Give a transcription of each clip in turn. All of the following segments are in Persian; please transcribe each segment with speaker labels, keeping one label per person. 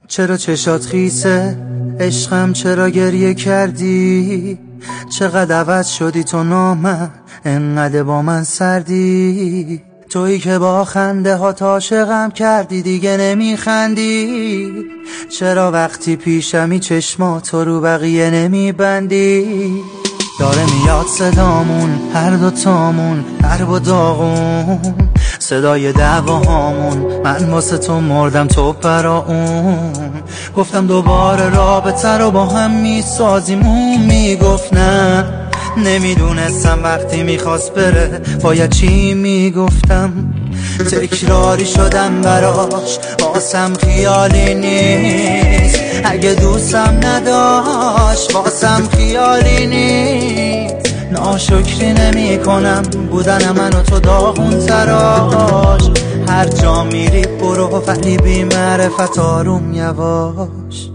Speaker 1: چرا چشات خیسه عشقم، چرا گریه کردی؟ چقدر عوض شدی تو نامم، انقدر با من سردی. تویی که با خنده ها عاشقم کردی دیگه نمیخندی. چرا وقتی پیشمی چشماتو رو بقیه نمیبندی؟ داره میاد صدامون هر دوتامون درب و داغون، صدای دعواهامون، من واسه تو مردم تو برا اون. گفتم دوباره رابطه رو با هم میسازیم، اون میگفت نه. نمیدونستم وقتی میخواست بره باید چی میگفتم. تکراری شدم براش، واسم خیالی نیست. اگه دوستم نداشت واسم خیالی نیست. ناشکری نمی کنم بودن من و تو داغون تراش. هر جا میری برو ولی بی معرفت آروم یواش،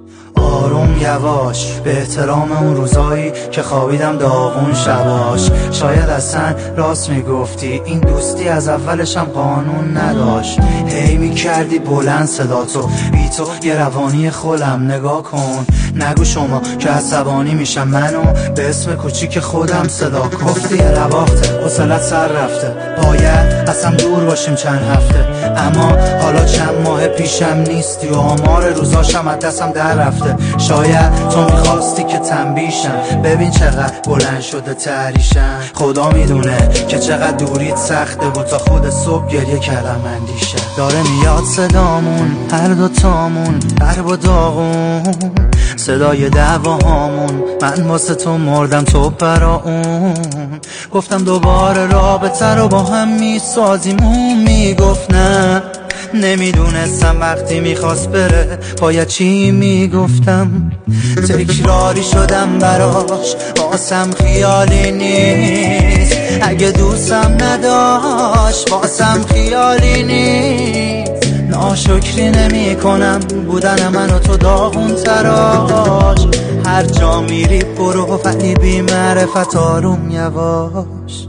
Speaker 1: آروم یواش. به احترام اون روزایی که خوابیدم داغون شباش. شاید اصلا راست میگفتی این دوستی از اولش هم قانون نداشت. هی میکردی بلند صداتو، بی تو یه روانی خولم. نگاه کن نگو شما که عصبانی میشم، منو به اسم کوچیک خودم صدا کن. گفتی یه رواخته حوصلت سر رفته، باید اصلا دور باشیم چند هفته. اما حالا چند ماه پیشم نیستی و آمار روزاشم از دستم در رفته. شاید تو میخواستی که تنبیشم، ببین چقدر بلند شده تریشم. خدا میدونه که چقدر دوریت سخته و تا خود صبح گریه کردم اندیشه. داره میاد صدامون هر دوتامون درب و داغون، صدای دعواهامون، من واسه تو مردم تو برا اون. گفتم دوباره رابطه رو با هم میسازیم، اون میگفت نه. نمیدونستم وقتی میخواست بره باید چی میگفتم. تکراری شدم براش، واسم خیالی نیست. اگه دوستم نداشت واسم خیالی نیست. ناشکری نمی کنم بودن من و تو داغون تراش. هر جا میری برو ولی بی معرفت آروم یواش،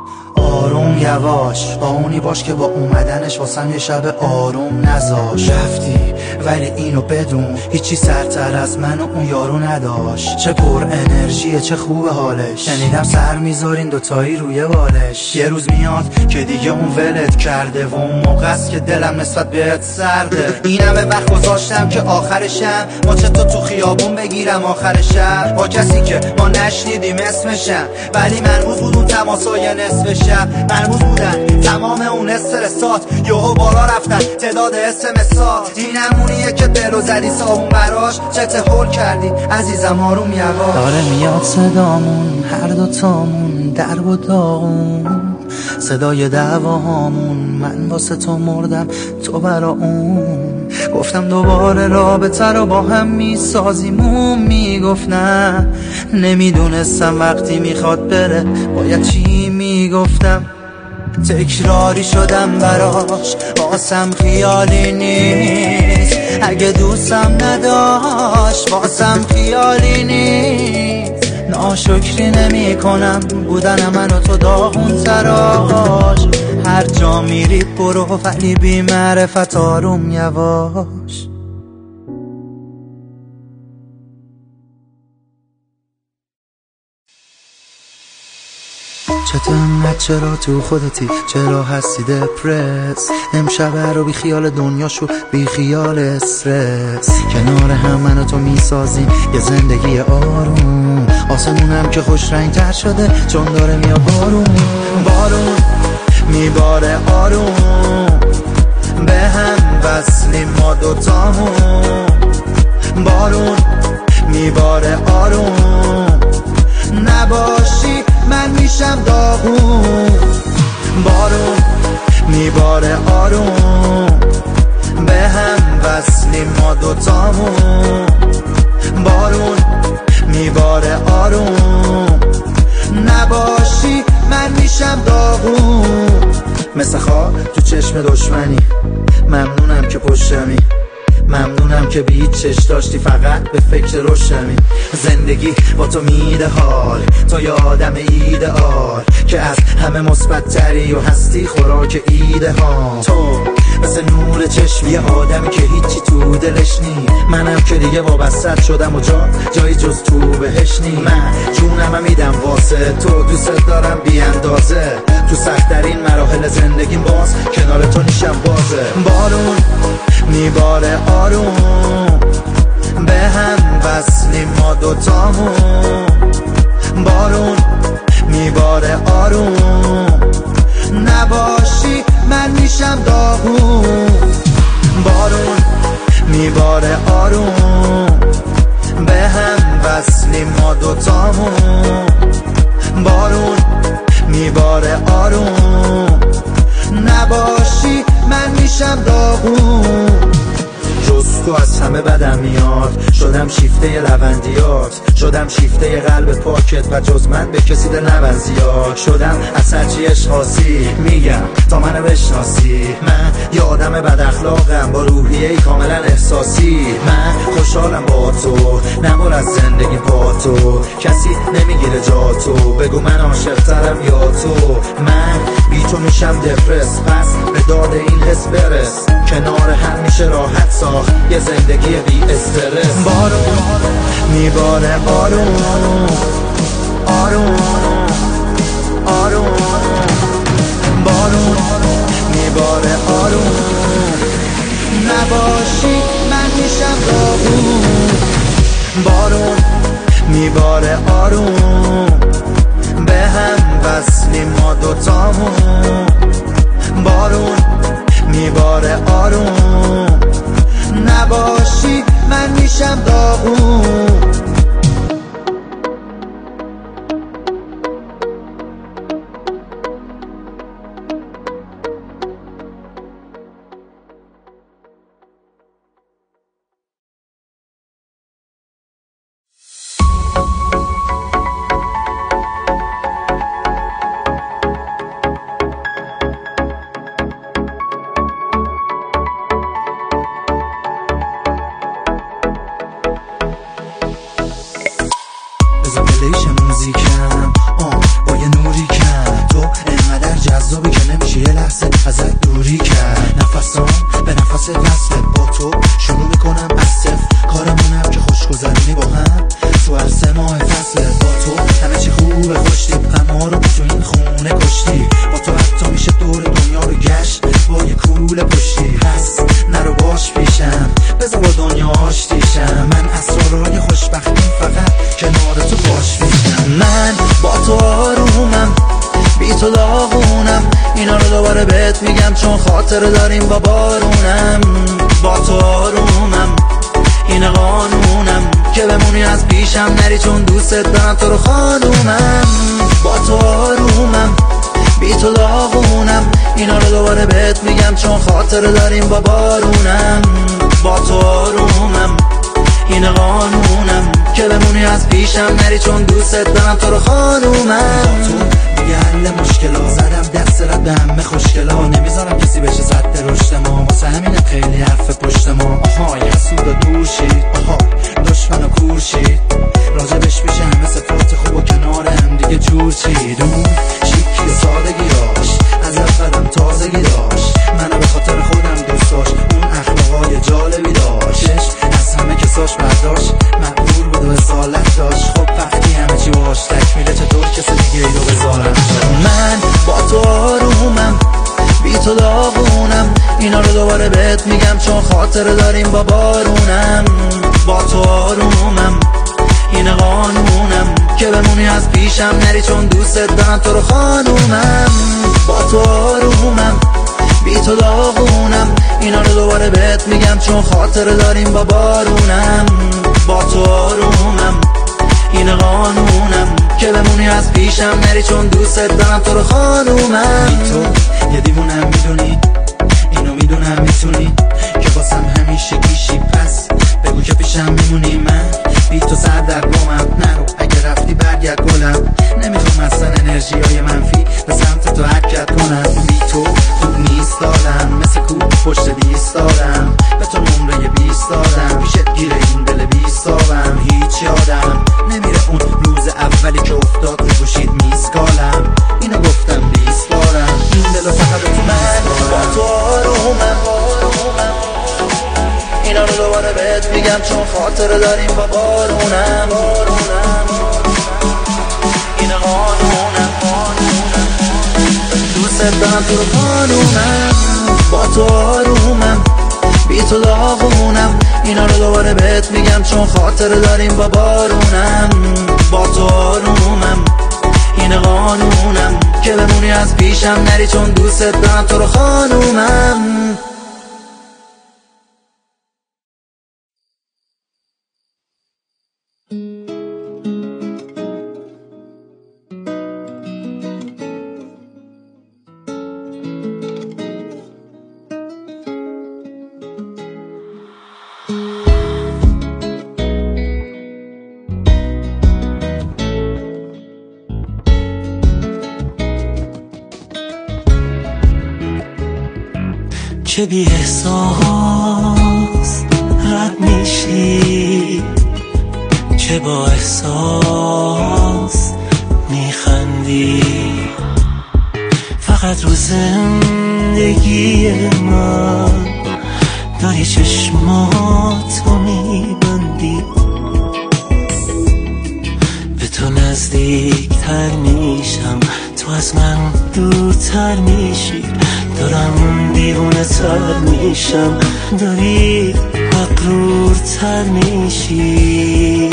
Speaker 1: آروم یواش. با اونی باش که با اومدنش واسم یه شب آروم نذاش. رفتی ولی اینو بدون هیچی سرتر از من و اون یارو نداشت. چه پر انرژیه چه خوب حالش، شنیدم سر میذارین دوتایی روی بالش. یه روز میاد که دیگه اون ولت کرده و اون موقع است که دلم نسبت بهت سرده. این همه وقت گذاشتم که آخرشم ماچه تو خیابون بگیرم آخر شب، با کسی که ما نشنیدیم اسمشم. ولی مرموز بود اون تماسای نصف شب، مرموز بودن تمام اون استرسات. یهو بالا رفتن تعداد اسمسات. این همونیه که دلو زدی صابون براش. چته هول کردی عزیزم آروم یواش. داره میاد صدامون هر دوتامون درب و داغون، صدای دعواهامون، من واسه تو مردم تو برا اون. گفتم دوباره رابطه رو با هم میسازیم، اون میگفت نه. نمیدونستم وقتی میخواد بره باید چی میگفتم. تکراری شدم براش، واسم خیالی نیست. اگه دوستم نداشت واسم خیالی نیست. ناشکری نمی کنم بودن من و تو داغون تراش. هر جا میری برو ولی بی معرفت آروم یواش. چرا تو خودتی، چرا هستی دپرس؟ امشب رو بی خیال دنیا شو، بی خیال استرس. کنار هم من و تو میسازیم یه زندگی آروم. آسمونم که خوش رنگ تر شده چون داره میاد بارون. بارون میباره آروم، به هم وصلیم ما دوتامون. بارون میباره آروم، نباشی من میشم داغون. بارون میباره آروم، به هم وصلیم ما دوتامون. بارون میباره آروم، نباشی من میشم داغون. مثل خاک تو چشم دشمنی، ممنونم که پشتمی. ممنونم که بی چش داشتی فقط به فکر روشنی. زندگی با تو میده حال، تو یه آدم ایدئال که از همه مثبت تری و هستی خوراک ایده ها. تو مثل نور چشم یه آدمی که هیچی تو دلش نی. منم که دیگه وابستت شدم و جایی جز تو بهش نی. من جونم میدم واسه تو، دوست دارم بی اندازه. تو سخت‌ترین مراحل زندگیم باز کنار تو نیشم بازه. بارون میباره آروم، به هم وصلیم ما دوتامون. بارون میباره آروم، نباشی من میشم داغون. بارون میباره آروم، به هم وصلیم ما دوتامون. بارون میباره آروم، نباشی من میشم داغون. جز تو از همه بدم میاد، شدم شیفته لوندیات، شدم شیفته قلب پاکت و جز من به کسی دل نبند زیاد. شدم از هرچی اشخاصی میگم تا منو بشناسی. من یه آدم بد اخلاقم با روحیه کاملا احساسی. من خوشحالم با تو، نمور از زندگی با تو، کسی نمیگیره جا تو. بگو من عاشق‌ترم یا تو. من بی تو میشم دپرس، پس به داد این حس برس. کنار هم میشه راحت ساخت یه زندگی بی استرس. بارون میباره آروم آروم آروم. بارون میباره آروم، نباشی من میشم داغون. بارون میباره آروم، به هم وصلیم ما دوتامون. بارون میباره آروم، نباشی من میشم داغون. موزیکم با یه نوری کم، تو انقدر جذابی که نمیشه یه لحظه ازت دوری کرد. نفسام به نفس وصله، با تو شروع میکنم از صفر. کارمونم که خوش گذرونی با هم تو هر 3 ماه فصله. با تو همه چی خوبه خوشتیم، غما رو تو این خونه کشتی. با تو حتی میشه دور دنیا رو گشت با یه کول پشتی. پس نرو باش پیشم، بذار با دنیا آشتیشم. من اسرارای خوشبختیم فقط کنار تو باش پیشم. من با تو آرومم، بی تو داغونم. اینا رو دوباره بهت میگم چون خاطره داریم با بارونم. با تو آرومم، این قانونم که بمونی از پیشم نری چون دوستت دارم تو رو خانومم. با تو آرومم، بی تو داغونم. اینا رو دوباره بهت میگم چون خاطره داریم با بارونم. با تو آرومم، این قانونم که بمونی از پیشم نری چون دوستت دارم تو رو خانومم. با تو دیگه حل مشکلا، زدم دست رد به همه خوشگلا. نمیذارم کسی بشه سد رشد ما، واسه همینه خیلی حرف پشت ما. آها یه حسود و دور شید، آها دشمن و کور شید. راجبش میشه همه صفات خوب و کنار هم دیگه جور چید. اون شیکی و سادگیاش از اولم تازگی داشت، منو به خاطر خودم دوست داشت. اون اخلاقای جالبی داشت، از همه کساش برداشت. مقبول بود و اصالت داشت. خب وقتی همه چی باش تکمیله چطور کسی دیگه ای رو بذارم. من با تو آرومم، بی تو داغونم. اینا رو دوباره بهت میگم چون خاطره داریم با بارونم. با تو آرومم، این قانونم که بمونی از پیشم نری چون دوستت دارم تو رو خانومم. با تو آرومم، بی تو داغونم. اینا رو دوباره بهت میگم چون خاطره داریم با بارونم. با تو آرومم، این قانونم که بمونی از پیشم نری چون دوستت دارم تو رو خانومم. بی تو یه دیوونم میدونی، اینو میدونم میتونی که واسم همیشه گیشی. پس بگو که پیشم میمونی. من بی تو سر در گمم، نرو اگه رفتی برگرد گلم. نمیخوام اصلا انرژی های منفی به سمت تو حرکت کنم. بی تو خوب نیست دارم، مثل کوب پشت دیست دارم. به تو نمره 20 دارم، پیشت گیره این دل 20 دارم. هیچ یادم نمیره اون روز اولی که افتاد رو گوشید میسکالم. اینو گفتم 20 بارم، این دلو فقط تو من. با تو آرومم اینا رو دوباره بهت میگم چون خاطره داریم با بارونم. این قانونم، دوست دارم تو رو قانونم، با تو آرومم، بی تو داغونم. اینا رو دوباره بهت میگم چون خاطره داریم با بارونم، با تو آرومم، این قانونم که بمونی از پیشم نری چون دوست دارم تو رو خانومم.
Speaker 2: که بی احساس رد میشی، که با احساس میخندی، فقط رو زندگی من داری چشماتو میبندی. به تو نزدیکتر میشم، تو از من دورتر میشی، دارم دیوونه تر میشم، داری مغرورتر میشی.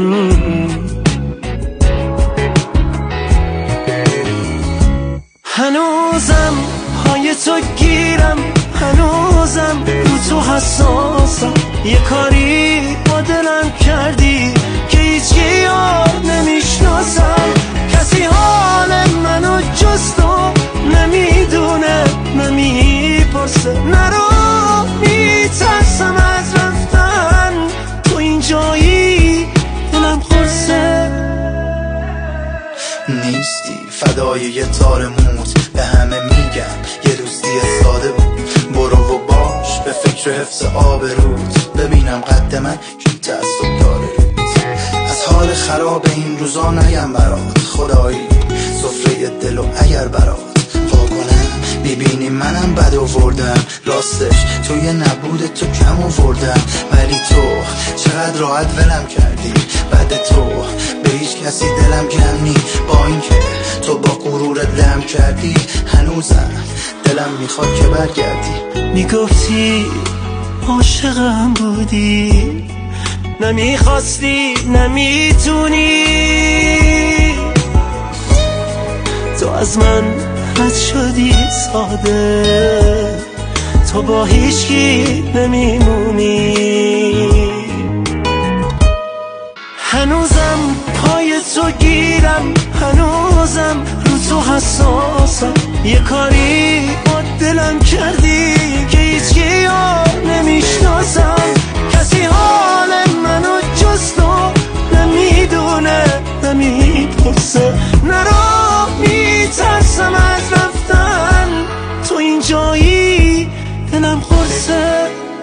Speaker 2: هنوزم پای تو گیرم، هنوزم رو تو حساسم، یه کاری با دلم کردی که هیچی یاد نمیشناسم. کسی حال منو جز تو نمیدونه، نمیپرسه، نرو میترسم از رفتن، تو اینجایی دلم خورسه.
Speaker 1: نیستی فدای یه تار موت، به همه میگم یه روز دیگه ساده بود، برو و باش به فکر حفظ آبروت، ببینم قد من کی تعصب داره روت. از حال خراب این روزا نگم برات، خدایی سفره دل و اگر برات واکنم ببینی منم بد آوردم، راستش توی نبود تو کم آوردم، ولی تو چقدر راحت ولم کردی، بعد تو به هیچ کسی دلم گرم نی، با اینکه تو با غرورت لم کردی، هنوزم دلم میخواد که برگردی.
Speaker 2: میگفتی عاشقم بودی، نمیخواستی نمیتونی، تو از من رد شدی ساده، تو با هیچکی نمیمونی. هنوزم پای تو گیرم، هنوزم رو تو حساسم، یه کاری با دلم کردی که هیچکی یاد نمیشناسم. کسی حال منو جز تو نمیدونه، نمیپرسه، نرو میترسم از رفتن، تو اینجایی دلم خورسه.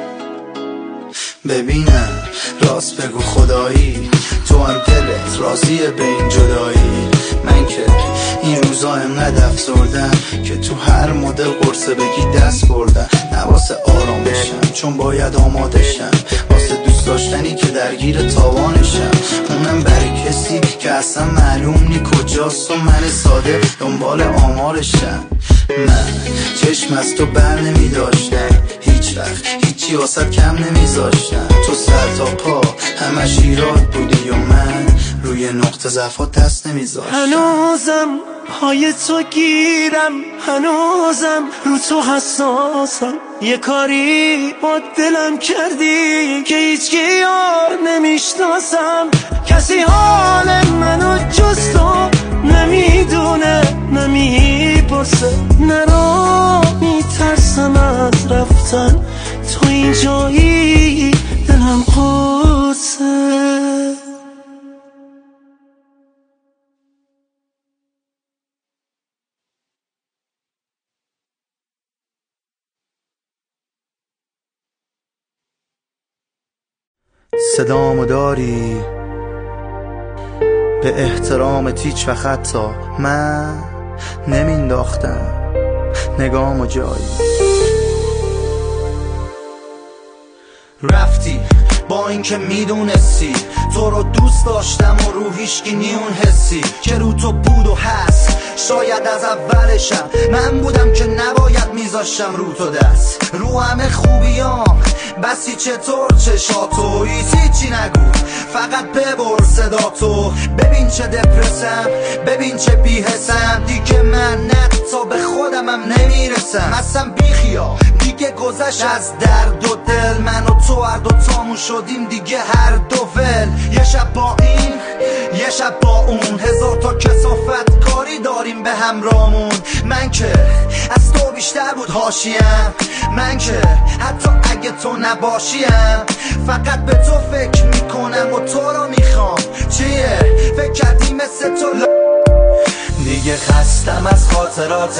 Speaker 1: ببینم راست بگو خدایی، تو هم دلت راضیه به این جدایی؟ من که این روزا انقدر افسردم که تو هر مدل قرصه بگی دست بردم، نه واسه آرام بشم چون باید آماده شم، واسه دوست داشتنی که درگیر تاوانشم، اونم برای کسی که اصلا معلوم نی کجاست و من ساده دنبال آمارشم. من چشم از تو بر نمی داشتم، هیچ وقت هیچی واسه کم نمیذاشتم، تو سر تا پا همش ایراد بودی و من روی نقطه ضعفات دست نمیذاشتم.
Speaker 2: هنوزم پای تو گیرم، هنوزم رو تو حساسم، یه کاری با دلم کردی که هیچکی یار نمیشناسم. کسی حال منو جز تو نمیدونه، نمیپرسه، نرو میترسم از رفتن، تو اینجایی دلم قرصه.
Speaker 1: صدامو داری به احترامت هیچ وقت حتی من نمینداختم نگامو جایی رفتی با اینکه میدونستی تو رو دوست داشتم و رو هیچکی نیون حسی که رو تو بود و هست. شاید از اولشم من بودم که نباید میذاشتم رو تو دست. رو همه خوبیام بسی چطور چشاتو هیچی نگو فقط ببر صداتو. ببین چه دپرسم ببین چه بی‌حسم دیگه من تا به خودمم نمیرسم. اصلا بیخیا دیگه گذشت از درد و دل. من و تو هر دو تامون شدیم دیگه هر دو ول. یه شب با این یه شب با اون هزار تا کثافت کاری داریم به همرامون. من که از تو بیشتر بود حاشیم. من که حتی اگه تو نباشیم فقط به تو فکر میکنم و تو رو میخوام. چیه فکر کردی مثل تو دیگه خستم از خاطرات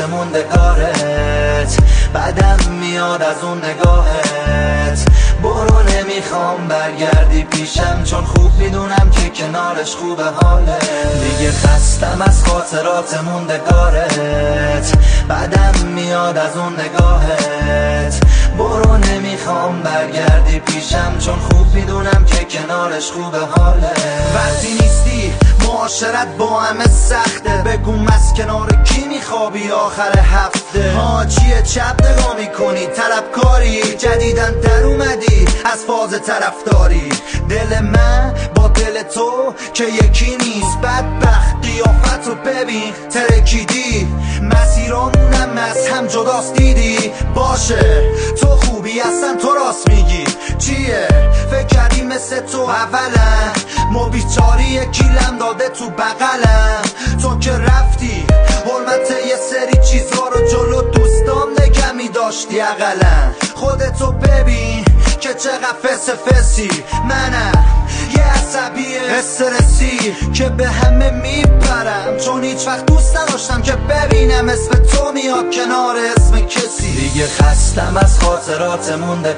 Speaker 1: موندگارت. بعدم میاد از اون نگاهت. برو نمیخوام برگردی پیشم چون خوب میدونم که کنارش خوبه حالت. دیگه خستم از خاطرات موندگارت. بعدم میاد از اون نگاهت. برو نمیخوام برگردی پیشم چون خوب میدونم که کنارش خوبه حالت. وقتی نیستی معاشرت با همه سخته. بگو از کنار کی میخوابی آخر هفته. چیه چپ نگاه میکنی طلبکاری. جدیدن در اومدی از فاز طرفداری. دل من با دل تو که یکی نیست. بدبخت قیافت رو ببین ترکیدی. مسیرامونم از هم جداست دیدی. باشه تو خوبی اصلا تو راست میگی. چیه فکر کردی مثل تو اولا ما بیچاری یکیلم داده تو بغلم. تو که رفتی حرمت یه سری چیزا رو جلو دوستام نگه میداشتی اقلا. خودتو ببین که چقدر فسی. منم یه عصبی استرسی که به همه میپرم چون هیچ وقت دوست نداشتم که ببینم اسم تو میاد کنار اسم کسی. دیگه خستم از خاطرات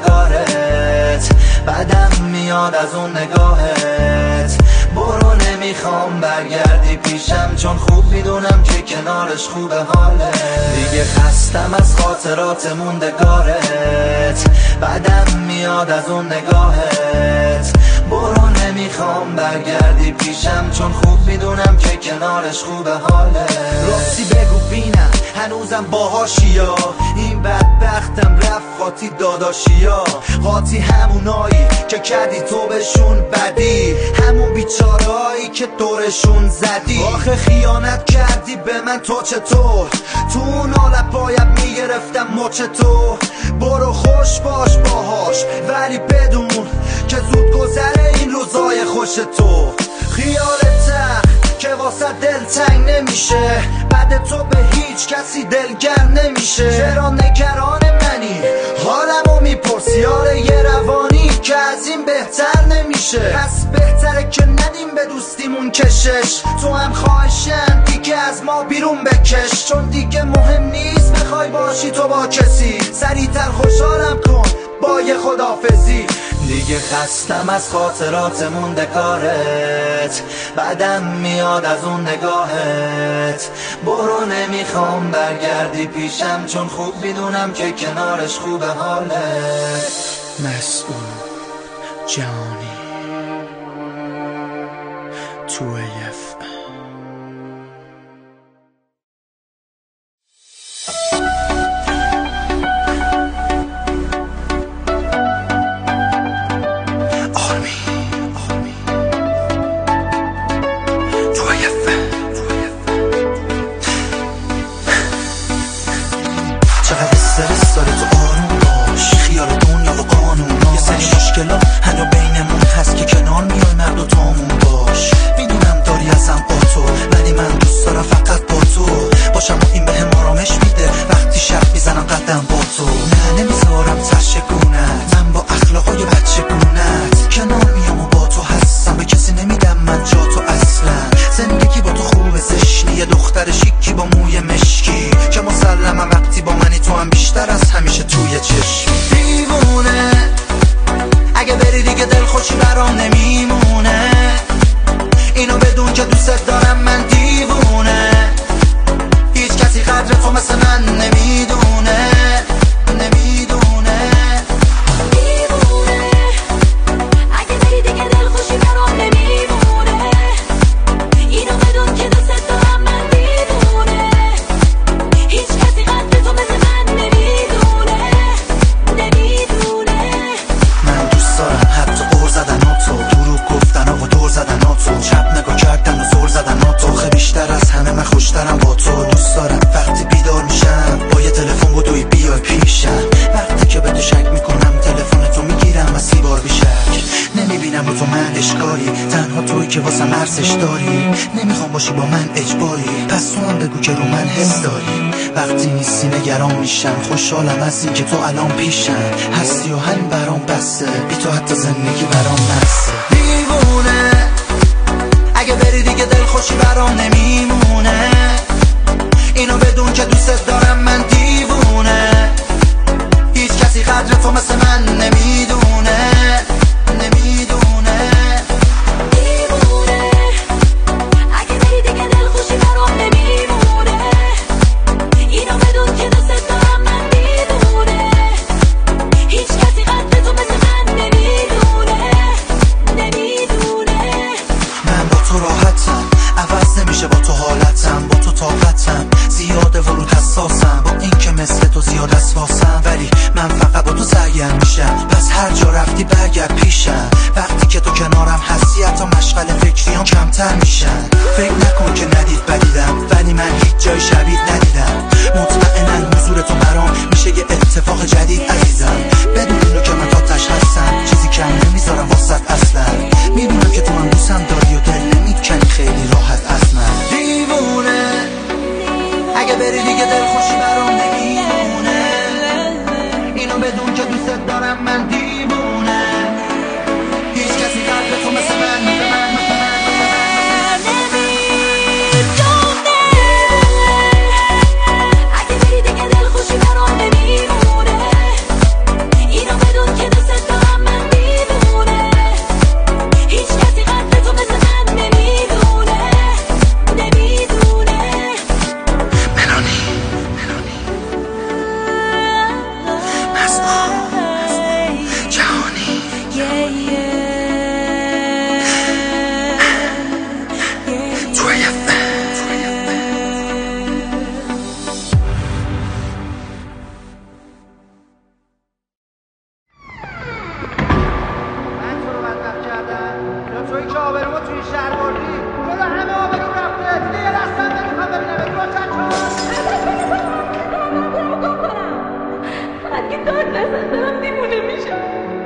Speaker 1: موندگارت. بعدم میاد از اون نگاهت. برو نمیخوام برگردی پیشم چون خوب میدونم که کنارش خوبه حالت. دیگه خستم از خاطرات موندگارت. بعدم میاد از اون نگاهت. برو نمیخوام برگردی پیشم چون خوب میدونم که کنارش خوبه حالت. راستی بگو بینم هنوزم باهاشیا. این بدبختم رفت قاطی داداشیا. قاطی همونایی که کردی تو بهشون بدی. همون بیچارهایی که دورشون زدی. آخه خیانت کردی به من تو چطور. تو اون حالت باید میگرفتم مچ تو. برو خوش باش باهاش ولی بدون که زود گذره این روزای خوش تو. خیالت که واسه دل تنگ نمیشه. بعد تو به هیچ کسی دلگر نمیشه. چرا نگران منی حالمو میپرسی. آره یه روانی که از این بهتر نمیشه. پس بهتره که ندیم به دوستیمون کشش. تو هم خواهشن دیگه از ما بیرون بکش. چون دیگه مهم نیست بخوای باشی تو با کسی. سریعتر خوشحالم کن با یه خدافزی. دیگه خستم از خاطرات موندگارت. بعدم میاد از اون نگاهت. برو نمیخوام برگردی پیشم چون خوب میدونم که کنارش خوبه حالت.
Speaker 2: مسئول جانی تو
Speaker 1: استرس داره تو آروم باش. خیال دنیا و قانون یه سری مشکلات هنو بینمون هست که کنار میای مرد و تامون باش. میدونم داری ازم با تو ولی من دوست دارم فقط با تو باشم و این بهم آرامش میده وقتی شب میزنم قدم با تو. نه نمیذارم تشکونت. من با اخلاقای بچگونت کنار میام و با تو هستم. به کسی نمیدم من جا تو اصلا. زندگی با تو خوبه زشتی. یه دختر شیکی با موی مشکی که مسلمم وقتی با منی تو هم بیشتر از همیشه توی چشم. دیوونه اگه بری دیگه دل خوشی برام نمیمونه. اینو بدون که دوست دارم من دیوونه. هیچ کسی قدر تو مثل من نمیدونه. نمیدونه. دیوونه ببینم رو تو من اشکالی، تنها توی که واسم ارزش داری. نمیخوام باشی با من اجباری، پس تو هم بگو که رو من حس داری. وقتی نیستی نگران میشم، خوشحالم از این که تو الان پیشم هستی و همین برام بسته، بی تو حتی زندگی برام نسته. دیوونه اگه بری دیگه دلخوشی برام نمیمونه، اینو بدون که دوست دارم من دیوونه. هیچ کسی قدر تو مثل من نمیدونه، نمیدونه.
Speaker 3: دیوونه اگه بری دیگه دلخوشی برام نمیمونه، اینو بدون که دوست دارم من دیوونه. هیچ کسی قدر تو مثل من نمیدونه، نمیدونه.
Speaker 1: من با تو راحتم، عوض نمیشه با تو حالتم، با تو طاقتم زیاده ورود حساسم، با این که مثل تو زیاد اسواسم، ولی من فقط با تو سرگرم میشم. پس هر جا رفتی برگرد پیشم، وقتی که تو کنارم هستی حتی مشغل فکریام کمتر میشن. فکر نکن که ندید بدیدم، ولی من هیچ جای شبیه ندیدم. مطمئنن حضور تو برام میشه یه اتفاق جدید عزیزم. بدون اینو که من تاتش هستم، چیزی کم نمیذارم واسط اصلا. میدونم که تو هم دوستم داری و دل نمیکنی خیلی راحت از من. دیوونه اگه بری دیگه دلخوشی برام نمیمونه، اینو بدون که دوست دارم من دیوونه. هیچ کسی قلب تو مثل من
Speaker 3: اگه بری دیگه دلخوشی برام نمیمونه، اینو بدون که دوست دارم من دیوونه. هیچ کسی قدر تو مثل من نمیدونه، نمیدونه.
Speaker 1: ملانی مسئول جهانی توی
Speaker 4: من تو رو بدبخت کردم یا توی که آبرومو توی شهر بردی؟ چرا همه آبروم رفته؟ دیگه یه دستم نمیخوام ببینم روشن
Speaker 3: اگه دار نزن دارم دیوونه میشم.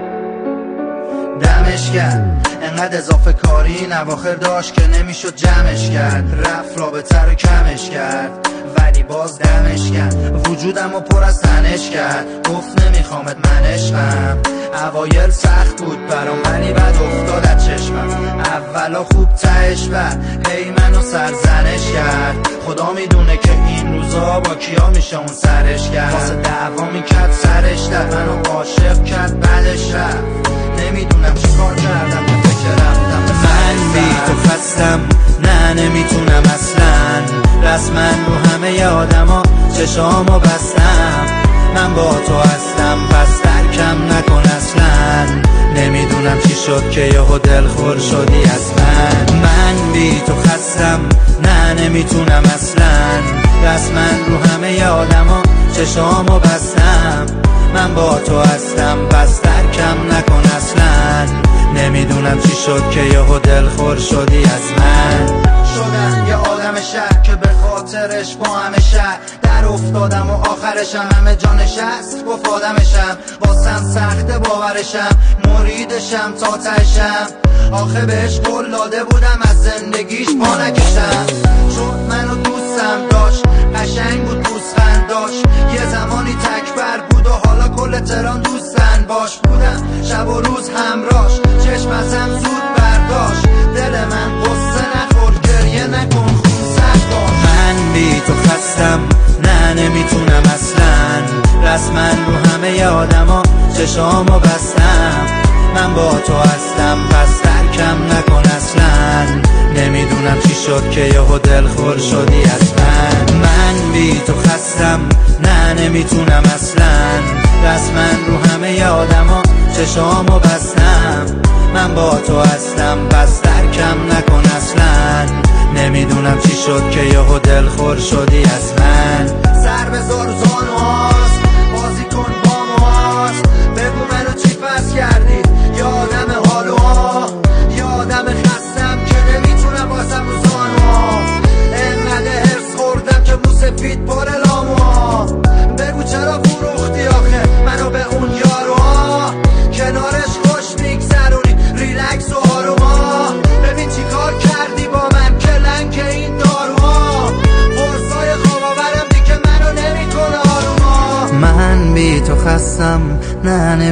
Speaker 1: دمش کرد انقدر اضافه کاری این اواخر داشت که نمیشد جمعش کرد. رفت رابطه رو کمش کرد ولی باز دمش کرد. وجودم رو پر از تنش کرد، گفت نمیخوامت من عشقم. اوایل سخت بود برام ولی بعد افتاد از چشمم. اولا خوب تهش بعد هی منو سرزنش کرد. خدا میدونه که این روزا با کیا میشه اون سرش کرد. واسه دعوا میکرد سرش در منو عاشق کرد بعدش رفت. نمیدونم چی کار کردم که فکر رفتم. من بی تو خستم نه نمیتونم اصلا، رسما رو همه آدما چشامو بستم. من با تو هستم پس ترکم نکن اصلا. نمیدونم چی شد که یهو دلخور شدی از من بی تو خستم نه نمیتونم اصلا، رسما رو همه آدما چشامو بستم. من با تو هستم پس ترکم نکن اصلا. نمیدونم چی شد که یهو دلخور شدی از من. شدم یه آدم شهر که به خاطرش با همه شهر در افتادم و آخرشم همه جانش هست. گفت آدمشم واسم سخته باورشم، مریدشم تا تهشم. آخه بهش قول داده بودم از زندگیش پا نکشم. چون منو دوستم داشت، قشنگ بود پوزخند داشت. یه زمانی تکبر بود و حالا کل تهران دوستن باش. بودم شب و روز همراش، چشم ازم زود برداشت. دل من قصه نخور گریه نکن خون سرد باش. من بی تو خستم نه نمیتونم اصلا، رسما رو همه آدما چشامو بستم. من با تو هستم پس ترکم نکن اصلا. نمیدونم چی شد که یهو دلخور شدی از من بی تو خستم نه نمیتونم اصلا، رسما رو همه آدما چشامو بستم. من با تو هستم پس ترکم نکن اصلا. نمیدونم چی شد که یهو دلخور شدی از من. سر بذار و زانوهاست، بازی کن با موهاست. بگو منو چی پس کردی؟ یادم حالوها، یادم خستم که نمیتونم باسم رو زانوها. انقدر هرس خوردم که مو سفید پر لاموها. بگو چرا فروختی آخه منو به اون یاروها؟ کنارش خوش میگذرونی ریلکس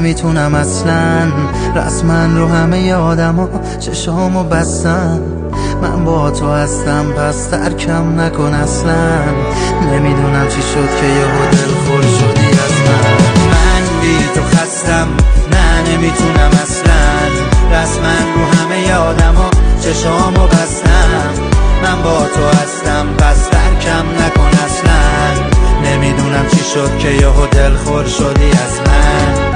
Speaker 1: نمیتونم اصلا رسما رو همه آدما چشامو بستم. من با تو هستم پس ترکم نکن اصلا. نمیدونم چی شد که یهو دلخور شدی از من بی تو خستم، نه نمیتونم اصلا رسما رو همه آدما چشامو بستم. من با تو هستم پس ترکم نکن اصلا. نمیدونم چی شد که یهو دلخور شدی از من.